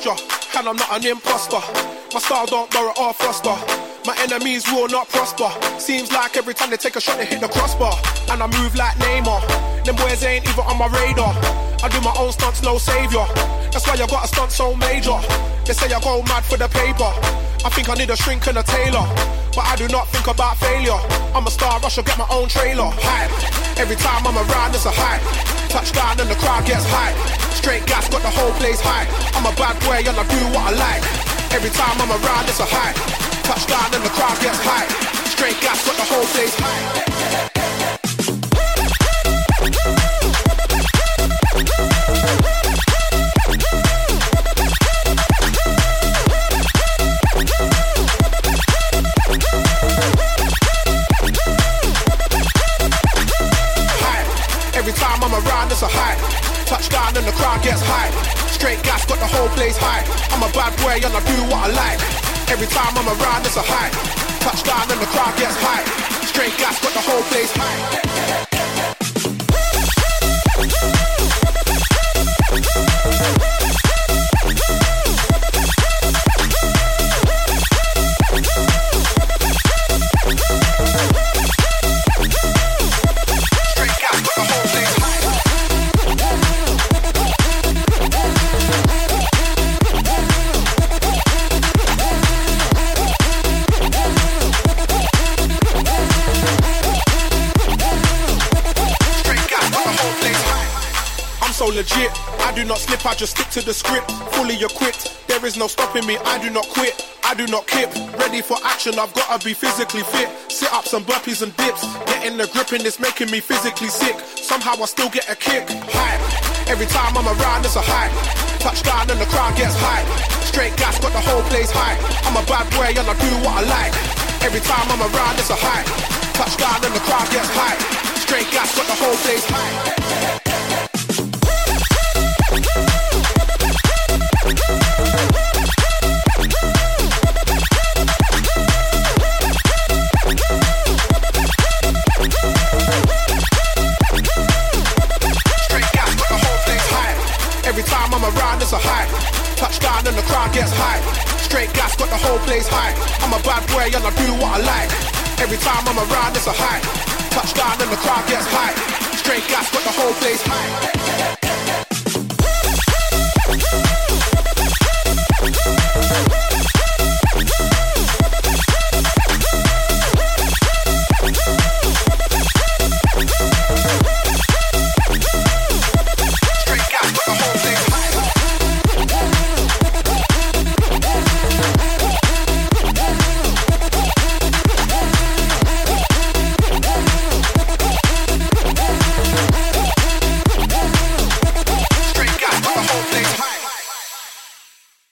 posture, and I'm not an imposter. My style don't borrow or foster. My enemies will not prosper. Seems like every time they take a shot they hit the crossbar. And I move like Neymar. Them boys ain't even on my radar. I do my own stunts, no savior. That's why I got a stunt so major. They say I go mad for the paper. I think I need a shrink and a tailor, but I do not think about failure. I'm a star, I should get my own trailer. Hype. Every time I'm around, it's a hype. Touchdown and the crowd gets hype. Straight gas, got the whole place hype. I'm a bad boy and I do what I like. Every time I'm around, it's a hype. Touchdown and the crowd gets hype. Straight gas, got the whole place hype. Every time I'm around, it's a hype. Touchdown and the crowd gets hype. Straight gas, got the whole place hype. I'm a bad boy and I do what I like. Every time I'm around, it's a hype. Touchdown and the crowd gets hype. Straight gas, got the whole place hype. So legit, I do not slip, I just stick to the script. Fully equipped, there is no stopping me, I do not quit, I do not kip. Ready for action, I've gotta be physically fit. Sit-ups and burpees and dips, getting the grip and it's making me physically sick. Somehow I still get a kick, hype. Every time I'm around, it's a hype. Touchdown and the crowd gets hype. Straight gas, got the whole place hype. I'm a bad boy and I do what I like. Every time I'm around, it's a hype. Touchdown and the crowd gets hype. Straight gas, got the whole place hype. Every time I'm around, it's a hype. Touchdown and the crowd gets hype. Straight gas, got the whole place hype. I'm a bad boy and I do what I like. Every time I'm around, it's a hype. Touchdown and the crowd gets hype. Straight gas, got the whole place hype.